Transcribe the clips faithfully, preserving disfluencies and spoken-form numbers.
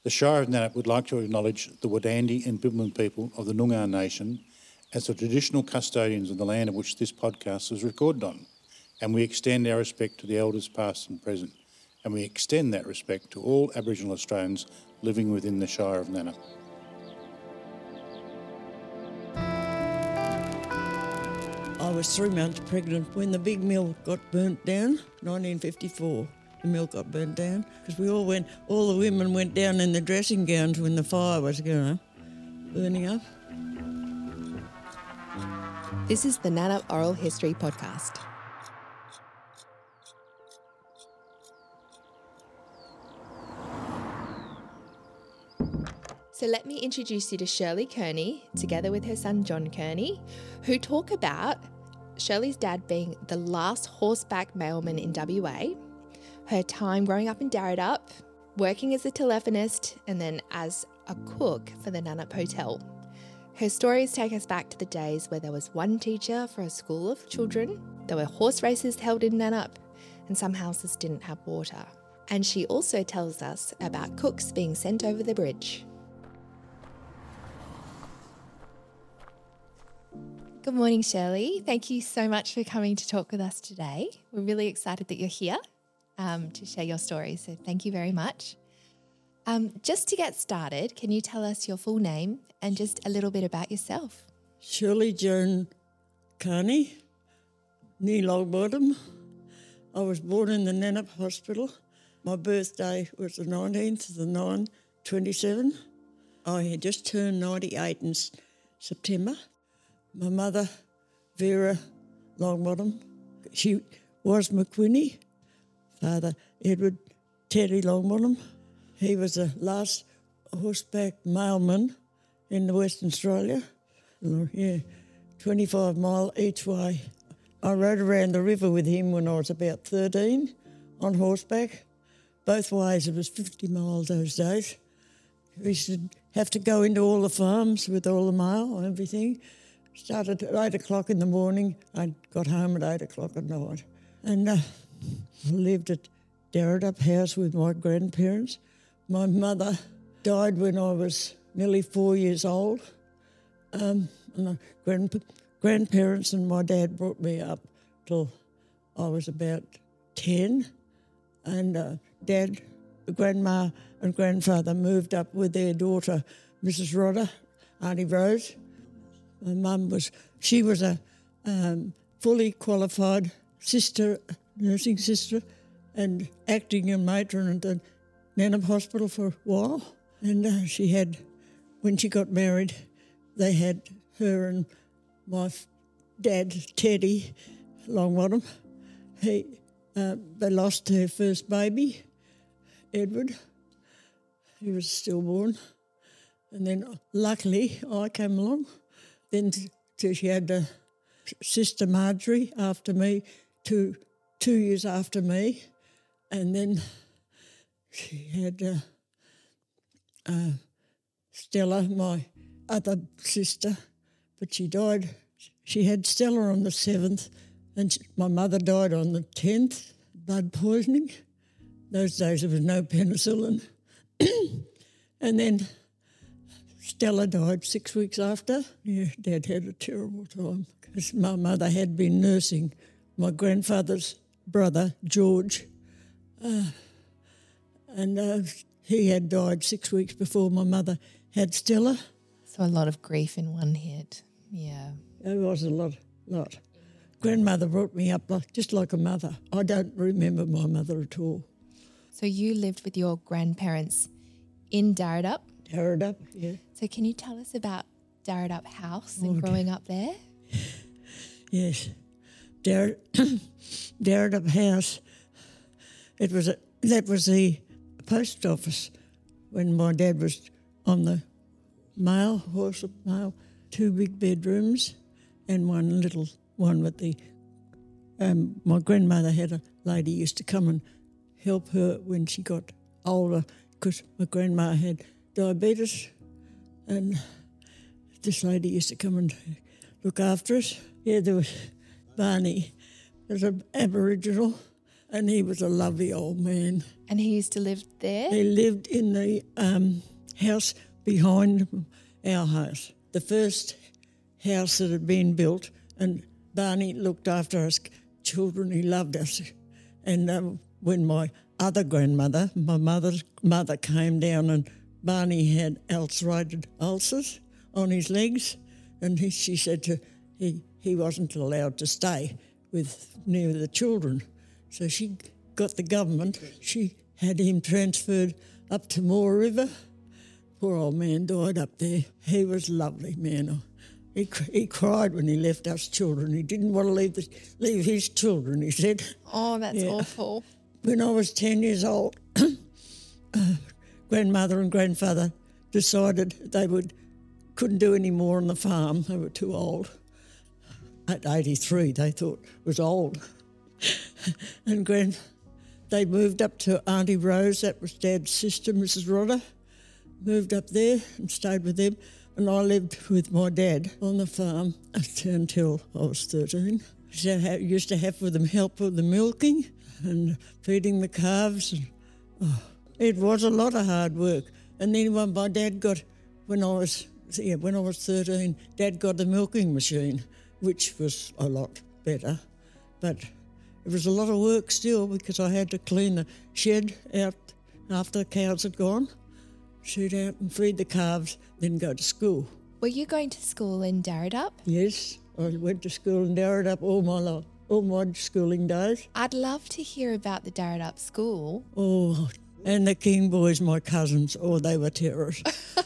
The Shire of Nannup would like to acknowledge the Wadandi and Bibbulmun people of the Noongar Nation as the traditional custodians of the land of which this podcast was recorded on, and we extend our respect to the elders past and present, and we extend that respect to all Aboriginal Australians living within the Shire of Nannup. I was three months pregnant when the big mill got burnt down, nineteen fifty-four. The mill got burnt down because we all went, all the women went down in the dressing gowns when the fire was going burning up. This is the Nannup Oral History Podcast. So let me introduce you to Shirley Kearney, together with her son John Kearney, who talk about Shirley's dad being the last horseback mailman in W A, her time growing up in Darridup, working as a telephonist, and then as a cook for the Nannup Hotel. Her stories take us back to the days where there was one teacher for a school of children, there were horse races held in Nannup, and some houses didn't have water. And she also tells us about cooks being sent over the bridge. Good morning, Shirley. Thank you so much for coming to talk with us today. We're really excited that you're here um, to share your story, so thank you very much. Um, just to get started, can you tell us your full name and just a little bit about yourself? Shirley Joan Kearney, near Longbottom. I was born in the Nannup Hospital. My birthday was the nineteenth of the ninth, twenty-seven. I had just turned ninety-eight in September. My mother, Vera Longbottom, she was McQuinney. Father, Edward Teddy Longbottom. He was the last horseback mailman in Western Australia. Yeah, twenty-five mile each way. I rode around the river with him when I was about thirteen on horseback. Both ways, it was fifty miles those days. We used to have to go into all the farms with all the mail and everything. Started at eight o'clock in the morning. I got home at eight o'clock at night. And uh, lived at Darridup House with my grandparents. My mother died when I was nearly four years old. Um, and my grand- grandparents and my dad brought me up till I was about ten. And uh, Dad, Grandma and Grandfather moved up with their daughter, Missus Rodder, Auntie Rose. My mum was, she was a um, fully qualified sister, nursing sister, and acting and matron at the Nannup Hospital for a while. And uh, she had, when she got married, they had her and my f- dad, Teddy Longbottom. He, uh, they lost their first baby, Edward. He was stillborn. And then luckily I came along. Then t- she had uh, sister Marjorie after me, two, two years after me. And then she had uh, uh, Stella, my other sister, but she died. She had Stella on the seventh and she, my mother died on the tenth, blood poisoning. Those days there was no penicillin. And then Stella died six weeks after. Yeah, Dad had a terrible time because my mother had been nursing my grandfather's brother, George, uh, and uh, he had died six weeks before my mother had Stella. So a lot of grief in one hit, yeah. It was a lot, lot. Grandmother brought me up like, just like a mother. I don't remember my mother at all. So you lived with your grandparents in Darridup? Darridup, yeah. So can you tell us about Darridup House Oh, and growing up there? Yes. Dar- Darridup House, it was a, that was the post office when my dad was on the mail, horse mail, two big bedrooms and one little one with the, um, my grandmother had a lady used to come and help her when she got older because my grandma had diabetes and this lady used to come and look after us. Yeah, there was Barney, was an Aboriginal, and he was a lovely old man. And he used to live there? He lived in the um, house behind our house, the first house that had been built, and Barney looked after us children. He loved us. And um, when my other grandmother, my mother's mother, came down, and Barney had ulcerated ulcers on his legs, and he, she said to he he wasn't allowed to stay with near the children, so she got the government. She had him transferred up to Moore River. Poor old man died up there. He was a lovely man. He he cried when he left us children. He didn't want to leave the, leave his children, he said. Oh, that's Yeah. awful. When I was ten years old, uh, grandmother and grandfather decided they would couldn't do any more on the farm. They were too old. At eighty-three, they thought was old. And grand, they moved up to Auntie Rose, that was Dad's sister, Missus Rodder. Moved up there and stayed with them. And I lived with my dad on the farm until I was thirteen. So I used to have with them help with the milking and feeding the calves. And, oh, it was a lot of hard work. And then when my dad got, when I was yeah, when I was thirteen, Dad got a milking machine, which was a lot better. But it was a lot of work still because I had to clean the shed out after the cows had gone, shoot out and feed the calves, then go to school. Were you going to school in Darridup? Yes, I went to school in Darridup all my life, all my schooling days. I'd love to hear about the Darridup school. Oh, and the King boys, my cousins, oh, they were terrors.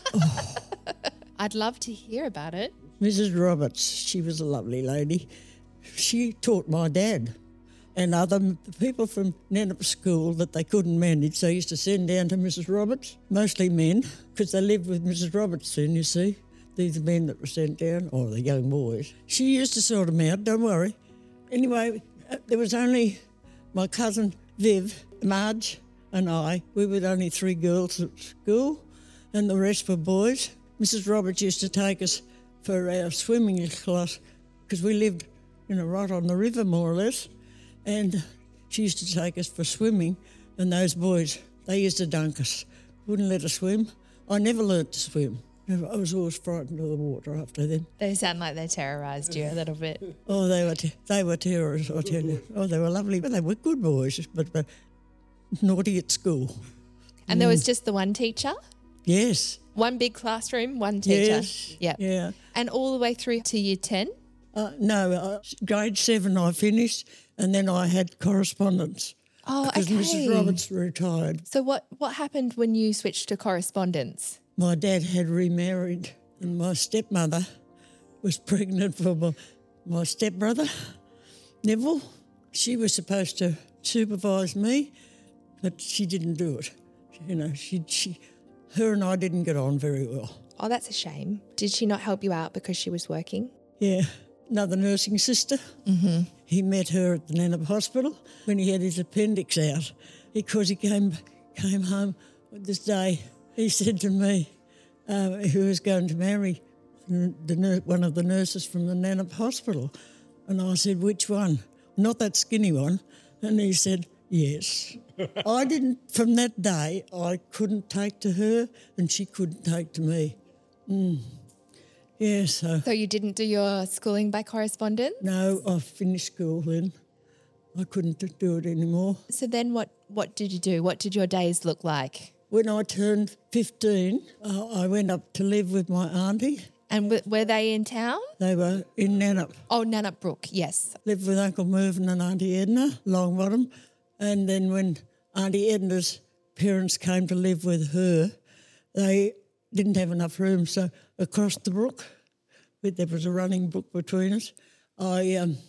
I'd love to hear about it. Missus Roberts, she was a lovely lady. She taught my dad and other m- people from Nannup School that they couldn't manage. They used to send down to Missus Roberts, mostly men, because they lived with Missus Roberts then, you see. These men that were sent down, or the young boys. She used to sort them out, don't worry. Anyway, uh, there was only my cousin Viv, Marge and I. We were only three girls at school and the rest were boys. Missus Roberts used to take us for our swimming class because we lived, you know, right on the river more or less, and she used to take us for swimming, and those boys, they used to dunk us, wouldn't let us swim. I never learnt to swim. I was always frightened of the water after then. They sound like they terrorised you a little bit. Oh, they were te- they were terrorists, I tell you. Oh, they were lovely, but they were good boys, but, but naughty at school. And there was just the one teacher? Yes. One big classroom, one teacher? Yes. Yep. Yeah. And all the way through to year ten? Uh, no, uh, grade seven I finished, and then I had correspondence. Oh, because okay. Missus Roberts retired. So what, what happened when you switched to correspondence? My dad had remarried, and my stepmother was pregnant for my, my stepbrother, Neville. She was supposed to supervise me, but she didn't do it. You know, she, she, her and I didn't get on very well. Oh, that's a shame. Did she not help you out because she was working? Yeah, another nursing sister. Mm-hmm. He met her at the Nannup Hospital when he had his appendix out because he came came home this day. He said to me uh, he was going to marry the, the nur- one of the nurses from the Nannup Hospital. And I said, which one? Not that skinny one. And he said, yes. I didn't, from that day, I couldn't take to her and she couldn't take to me. Mm. Yeah, so... So you didn't do your schooling by correspondence? No, I finished school then. I couldn't do it anymore. So then what, what did you do? What did your days look like? When I turned fifteen, uh, I went up to live with my auntie. And w- were they in town? They were in Nannup. Oh, Nannup Brook, yes. Lived with Uncle Mervyn and Auntie Edna, Longbottom. And then when Auntie Edna's parents came to live with her, they didn't have enough room. So across the brook, there was a running brook between us, I um,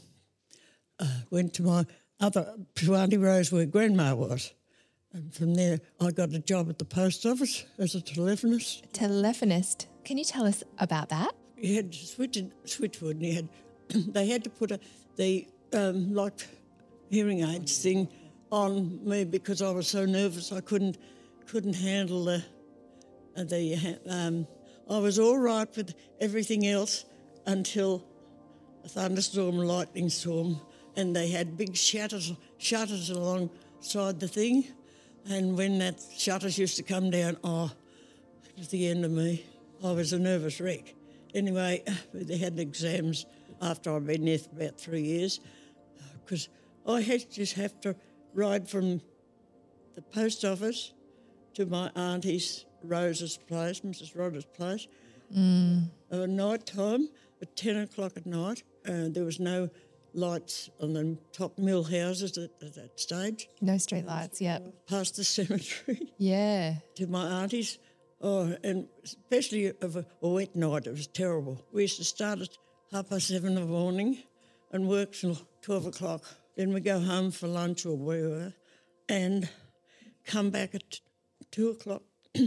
uh, went to my other, to Auntie Rose where Grandma was. And from there, I got a job at the post office as a telephonist. Telephonist. Can you tell us about that? You had switch, switchboard, and you had they had to put a, the um, like hearing aids thing on me because I was so nervous I couldn't couldn't handle the uh, the. Um, I was all right with everything else until a thunderstorm, a lightning storm, and they had big shutters shutters alongside the thing. And when that shutters used to come down, oh, it was the end of me. I was a nervous wreck. Anyway, they had exams after I'd been there for about three years because I had to just have to ride from the post office to my auntie's Rose's place, Missus Rodder's place. Mm. At night time, at ten o'clock at night, uh, there was no lights on the top mill houses at, at that stage. No street lights, yeah. Past the cemetery. Yeah. To my auntie's. Oh, and especially of a, a wet night, it was terrible. We used to start at half past seven in the morning and work till twelve o'clock. Then we go home for lunch or wherever and come back at two o'clock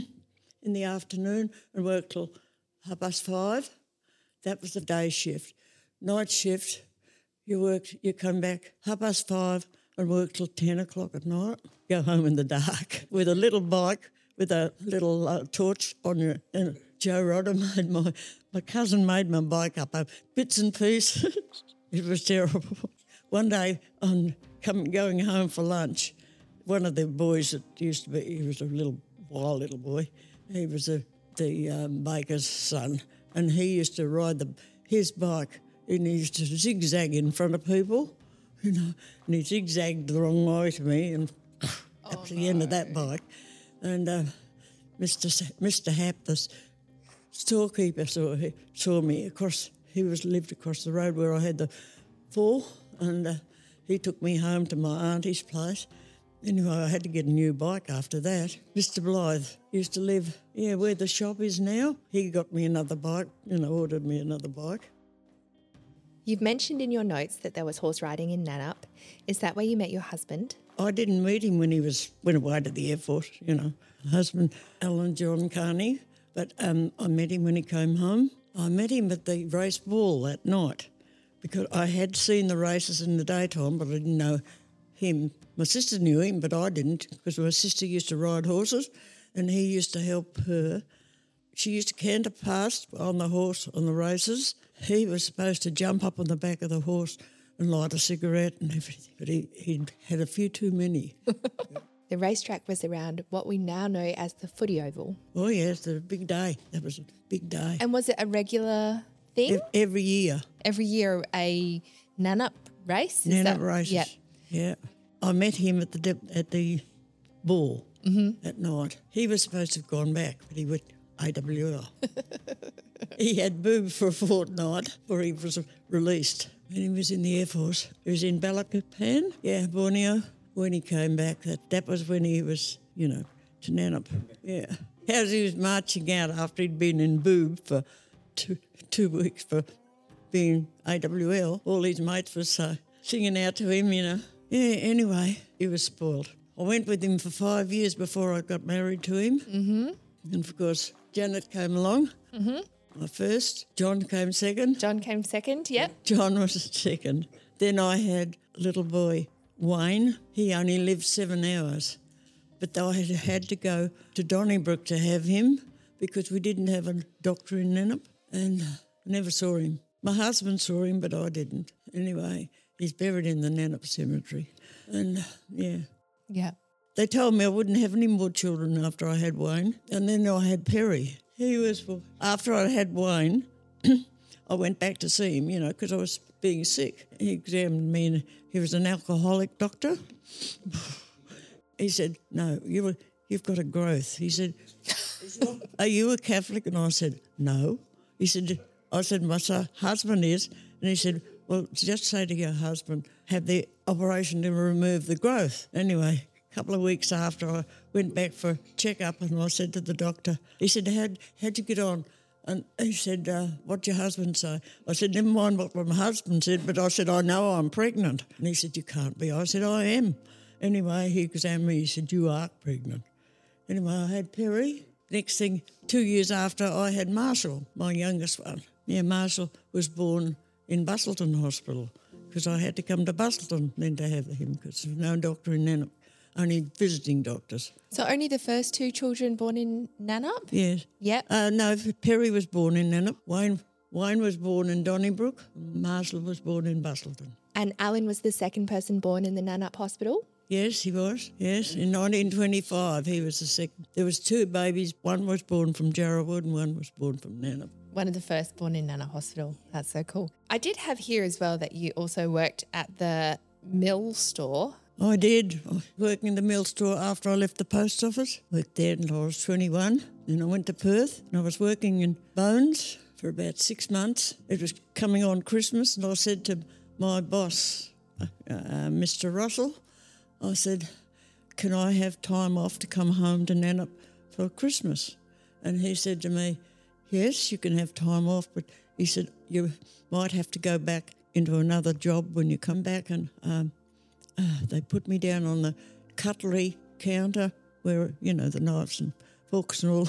in the afternoon and work till half past five. That was the day shift. Night shift, you worked, you come back half past five and work till ten o'clock at night. Go home in the dark with a little bike with a little uh, torch on your... And Joe Rodder made my... My cousin made my bike up of bits and pieces. It was terrible. One day, on coming, going home for lunch, one of the boys that used to be... He was a little, wild little boy. He was a, the um, baker's son, and he used to ride the his bike, and he used to zigzag in front of people, you know, and he zigzagged the wrong way to me, and oh, up to no. the end of that bike. And uh, Mister S- Mister Happ, the storekeeper, saw, saw me across. He was lived across the road where I had the fall, and uh, he took me home to my auntie's place. Anyway, I had to get a new bike after that. Mister Blythe used to live, yeah, where the shop is now. He got me another bike, you know, ordered me another bike. You've mentioned in your notes that there was horse riding in Nannup. Is that where you met your husband? I didn't meet him when he was went away to the Air Force, you know. My husband, Alan John Carney, but um, I met him when he came home. I met him at the race ball that night because I had seen the races in the daytime, but I didn't know him. My sister knew him, but I didn't because my sister used to ride horses and he used to help her. She used to canter past on the horse on the races. He was supposed to jump up on the back of the horse and light a cigarette and everything, but he, he'd had a few too many. The racetrack was around what we now know as the Footy Oval. Oh, yes, it was a big day. That was a big day. And was it a regular thing? E- every year. Every year a Nannup race? Is Nannup that... races. Yep. Yeah. I met him at the de- at the ball mm-hmm. at night. He was supposed to have gone back, but he went A W L. He had boob for a fortnight before he was released. When he was in the Air Force, he was in Balikpapan, yeah, Borneo. When he came back, that, that was when he was, you know, to Nannup. Yeah. As he was marching out after he'd been in boob for two, two weeks for being A W L, all his mates were so singing out to him, you know. Yeah, anyway, he was spoiled. I went with him for five years before I got married to him. Mm-hmm. And of course, Janet came along. Mm-hmm. My first. John came second. John came second, yep. John was second. Then I had little boy Wayne. He only lived seven hours. But I had had to go to Donnybrook to have him because we didn't have a doctor in Nannup and I never saw him. My husband saw him, but I didn't. Anyway, he's buried in the Nannup cemetery. And, yeah. Yeah. They told me I wouldn't have any more children after I had Wayne. And then I had Perry. He was, well, after I had Wayne, I went back to see him, you know, because I was being sick. He examined me and he was an alcoholic doctor. He said, no, you were, you've got a growth. He said, are you a Catholic? And I said, no. He said, I said, my husband is. And he said, well, just say to your husband, have the operation to remove the growth. Anyway, a couple of weeks after I went back for a check-up and I said to the doctor, he said, how'd, how'd you get on? And he said, uh, what'd your husband say? I said, never mind what my husband said, but I said, I know I'm pregnant. And he said, you can't be. I said, I am. Anyway, he examined me, he said, you are pregnant. Anyway, I had Perry. Next thing, two years after, I had Marshall, my youngest one. Yeah, Marshall was born in Bustleton Hospital because I had to come to Bustleton then to have him because there's no doctor in Nannup, only visiting doctors. So only the first two children born in Nannup? Yes. Yep. Uh, no, Perry was born in Nannup. Wayne, Wayne was born in Donnybrook. Marshall was born in Bustleton. And Alan was the second person born in the Nannup Hospital? Yes, he was. Yes, in nineteen twenty-five he was the second. There was two babies. One was born from Jarrawood and one was born from Nannup. One of the first born in Nana Hospital. That's so cool. I did have here as well that you also worked at the mill store. I did. I was working in the mill store after I left the post office. Worked there until I was twenty-one. Then I went to Perth and I was working in Bones for about six months. It was coming on Christmas and I said to my boss, uh, uh, Mister Russell, I said, can I have time off to come home to Nannup for Christmas? And he said to me, yes, you can have time off, but he said, you might have to go back into another job when you come back. And um, uh, they put me down on the cutlery counter where, you know, the knives and forks and all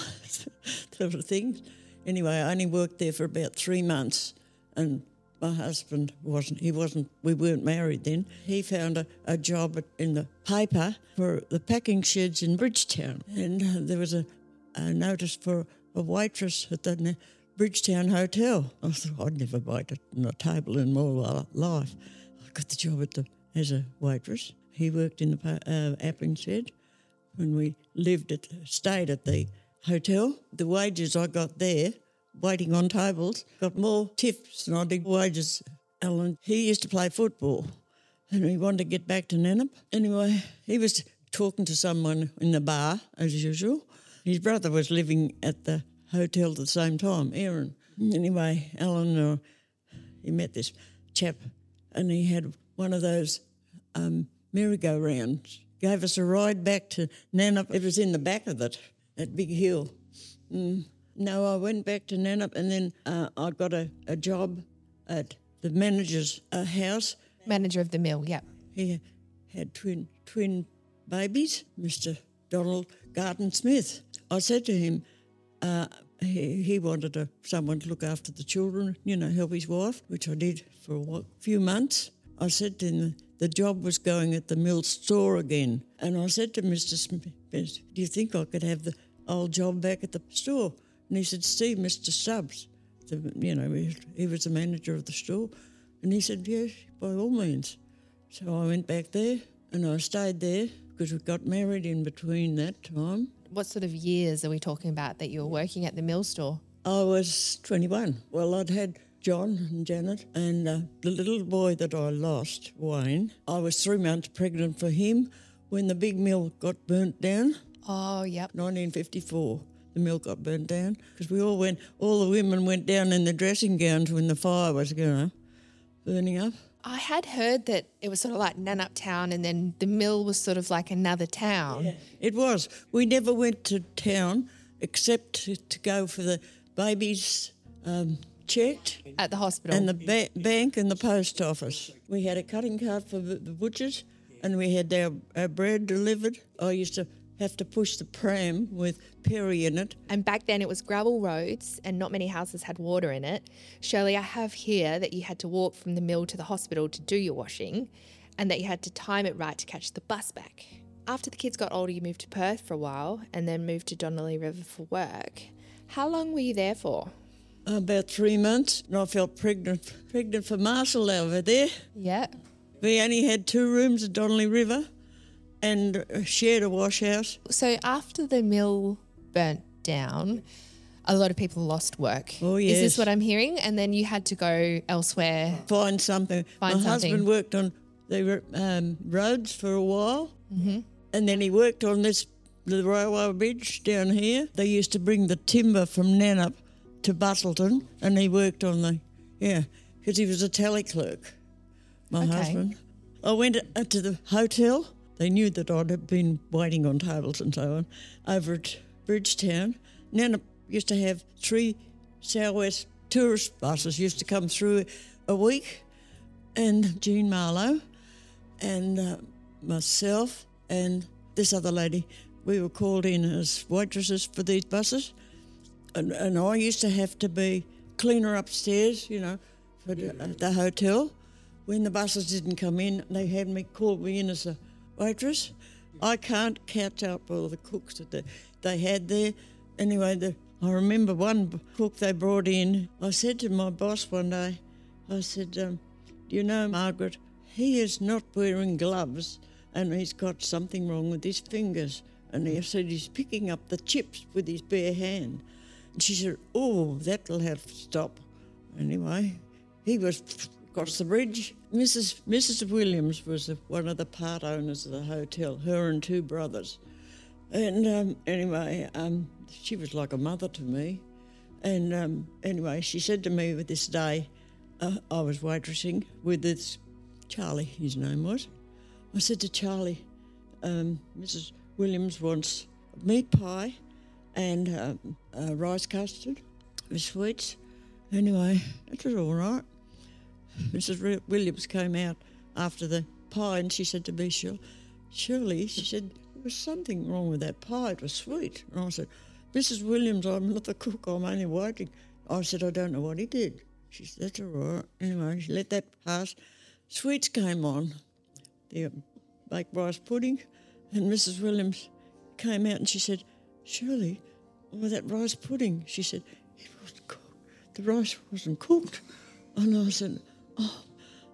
sort of things. Anyway, I only worked there for about three months and my husband wasn't, he wasn't, we weren't married then. He found a, a job at, in the paper for the packing sheds in Bridgetown. And uh, there was a, a notice for a waitress at the Bridgetown Hotel. I thought I'd never waited on a table in my life. I got the job at the, as a waitress. He worked in the uh, appling shed when we lived at, stayed at the hotel. The wages I got there, waiting on tables, got more tips than I did wages. Alan, he used to play football and he wanted to get back to Nannup. Anyway, he was talking to someone in the bar, as usual. His brother was living at the hotel at the same time, Aaron. Anyway, Alan, uh, he met this chap and he had one of those um, merry-go-rounds. Gave us a ride back to Nannup. It was in the back of it, that big hill. Mm. No, I went back to Nannup and then uh, I got a, a job at the manager's uh, house. Manager of the mill, yeah. He had twin twin babies, Mister Donald Garton Smith. I said to him, uh, he, he wanted a, someone to look after the children, you know, help his wife, which I did for a few months. I said to him, the job was going at the mill store again. And I said to Mister Smith, do you think I could have the old job back at the store? And he said, Steve, Mister Stubbs, the, you know, he, he was the manager of the store. And he said, yes, by all means. So I went back there and I stayed there because we got married in between that time. What sort of years are we talking about that you were working at the mill store? I was twenty-one. Well, I'd had John and Janet and uh, the little boy that I lost, Wayne. I was three months pregnant for him when the big mill got burnt down. Oh, yep. nineteen fifty-four. The mill got burnt down because we all went, all the women went down in their dressing gowns when the fire was, you know, burning up. I had heard that it was sort of like Nannup town and then the mill was sort of like another town. Yeah, it was. We never went to town except to, to go for the babies um, checked. At the hospital. And the ba- bank and the post office. We had a cutting cart for the, the butchers and we had our, our bread delivered. I used to have to push the pram with Perry in it. And back then it was gravel roads and not many houses had water in it. Shirley, I have here that you had to walk from the mill to the hospital to do your washing and that you had to time it right to catch the bus back. After the kids got older, you moved to Perth for a while and then moved to Donnelly River for work. How long were you there for? About three months. And I felt pregnant, pregnant for Marshall over there. Yeah. We only had two rooms at Donnelly River and shared a wash house. So after the mill burnt down, a lot of people lost work. Oh, yes. Is this what I'm hearing? And then you had to go elsewhere. Find something. Find My something. husband worked on the um, roads for a while. Mm-hmm. And then he worked on this, the railway bridge down here. They used to bring the timber from Nannup to Bustleton and he worked on the, yeah, because he was a tally clerk, my Okay. husband. I went uh, to the hotel. They knew that I'd been waiting on tables and so on over at Bridgetown. Nannup used to have three Southwest tourist buses used to come through a week, and Jean Marlowe and uh, myself and this other lady, we were called in as waitresses for these buses, and, and I used to have to be cleaner upstairs, you know, for the, uh, the hotel. When the buses didn't come in, they had me called me in as a waitress. I can't catch up all the cooks that they, they had there. Anyway, the, I remember one cook they brought in. I said to my boss one day, I said, um, do you know, Margaret, he is not wearing gloves and he's got something wrong with his fingers. And he said he's picking up the chips with his bare hand. And she said, oh, that'll have to stop. Anyway, he was across the bridge. Missus Missus Williams was one of the part owners of the hotel, her and two brothers. And um, anyway, um, she was like a mother to me. And um, anyway, she said to me with this day, uh, I was waitressing with this Charlie, his name was. I said to Charlie, um, Missus Williams wants meat pie and um, uh, rice custard with sweets. Anyway, it was all right. Missus Re- Williams came out after the pie and she said to me, Shirley, she said, there was something wrong with that pie, it was sweet. And I said, Missus Williams, I'm not the cook, I'm only waiting. I said, I don't know what he did. She said, that's all right. Anyway, she let that pass. Sweets came on, the baked rice pudding, and Missus Williams came out and she said, Shirley, oh, that rice pudding. She said, it wasn't cooked. The rice wasn't cooked. And I said, oh,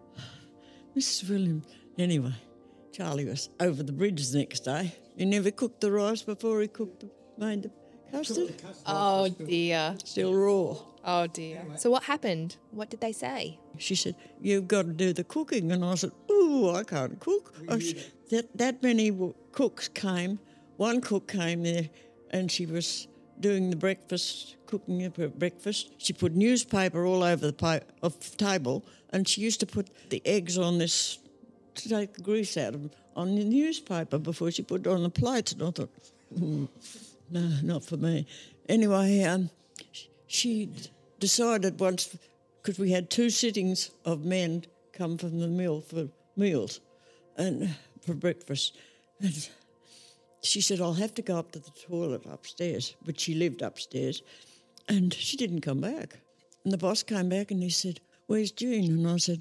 Missus Williams. Anyway, Charlie was over the bridge the next day. He never cooked the rice before he cooked the, made the custard. Oh, dear. Still raw. Oh, dear. So what happened? What did they say? She said, you've got to do the cooking. And I said, ooh, I can't cook. I said, that, that many w- cooks came. One cook came there and she was doing the breakfast, cooking up her breakfast. She put newspaper all over the pa- of the table and she used to put the eggs on this, to take the grease out of them, on the newspaper before she put it on the plates. And I thought, mm, no, not for me. Anyway, um, she decided once, because we had two sittings of men come from the mill for meals and for breakfast. And she said, I'll have to go up to the toilet upstairs, but she lived upstairs. And she didn't come back. And the boss came back and he said, where's Jean? And I said,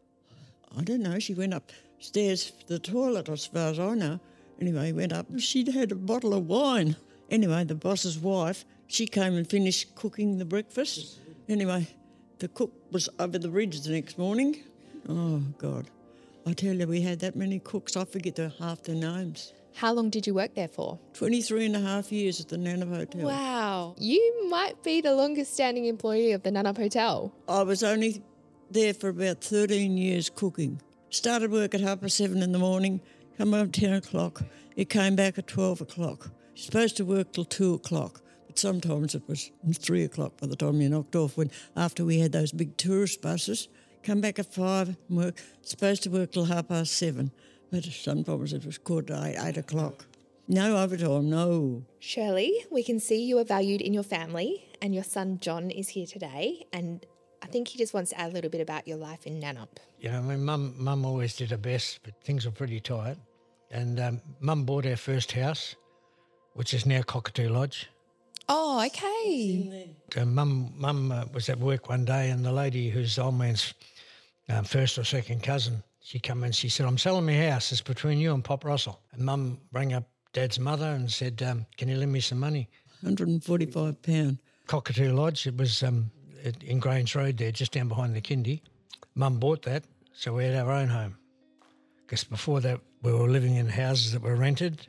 I don't know. She went upstairs to the toilet, as far as I know. Anyway, he went up and she'd had a bottle of wine. Anyway, the boss's wife, she came and finished cooking the breakfast. Anyway, the cook was over the bridge the next morning. Oh, God. I tell you, we had that many cooks. I forget the, half their names. How long did you work there for? twenty-three and a half years at the Nannup Hotel. Wow. You might be the longest standing employee of the Nannup Hotel. I was only there for about thirteen years cooking. Started work at half past seven in the morning, come home ten o'clock. You came back at twelve o'clock. You're supposed to work till two o'clock, but sometimes it was three o'clock by the time you knocked off, when after we had those big tourist buses. Come back at five and work. Supposed to work till half past seven, but sometimes it was quarter to eight, eight o'clock. No overtime, no. Shirley, we can see you are valued in your family and your son John is here today, and I think he just wants to add a little bit about your life in Nannup. Yeah, I mean, Mum, Mum always did her best, but things were pretty tight. And um, Mum bought our first house, which is now Cockatoo Lodge. Oh, okay. Uh, Mum, Mum uh, was at work one day, and the lady who's old man's um, first or second cousin, she come in, she said, I'm selling my house, it's between you and Pop Russell. And Mum rang up Dad's mother and said, um, can you lend me some money? one hundred forty-five pounds. Cockatoo Lodge, it was um, in Grange Road there, just down behind the kindy. Mum bought that, so we had our own home. Because before that, we were living in houses that were rented.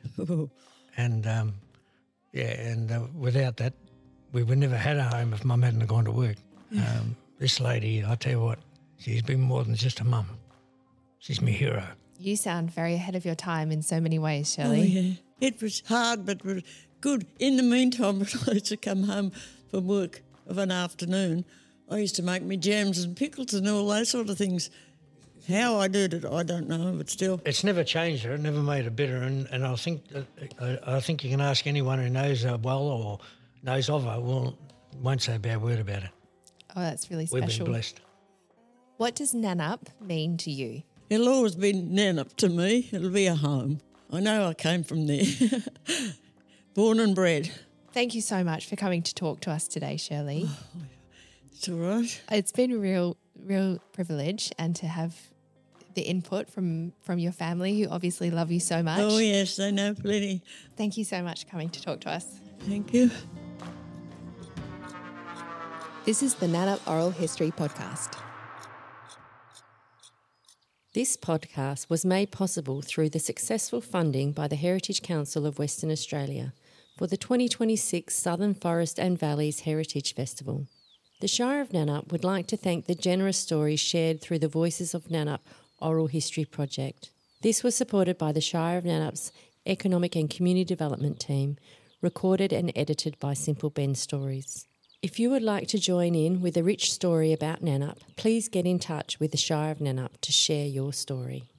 and, um, yeah, and uh, without that, we would never had a home if Mum hadn't gone to work. Yeah. Um, this lady, I tell you what, she's been more than just a mum. She's my hero. You sound very ahead of your time in so many ways, Shirley. Oh, yeah. It was hard, but it was good. In the meantime, when I used to come home from work of an afternoon, I used to make me jams and pickles and all those sort of things. How I did it, I don't know, but still. It's never changed her, it never made her bitter, and, and I think that, I, I think you can ask anyone who knows her well or knows of her, well, won't say a bad word about it. Oh, that's really We've special. been blessed. What does Nannup mean to you? It'll always be Nannup to me. It'll be a home. I know I came from there. Born and bred. Thank you so much for coming to talk to us today, Shirley. Oh, it's all right. It's been a real, real privilege, and to have the input from, from your family, who obviously love you so much. Oh, yes, they know plenty. Thank you so much for coming to talk to us. Thank you. This is the Nannup Oral History Podcast. This podcast was made possible through the successful funding by the Heritage Council of Western Australia for the twenty twenty-six Southern Forest and Valleys Heritage Festival. The Shire of Nannup would like to thank the generous stories shared through the Voices of Nannup Oral History Project. This was supported by the Shire of Nannup's Economic and Community Development Team, recorded and edited by Simple Ben Stories. If you would like to join in with a rich story about Nannup, please get in touch with the Shire of Nannup to share your story.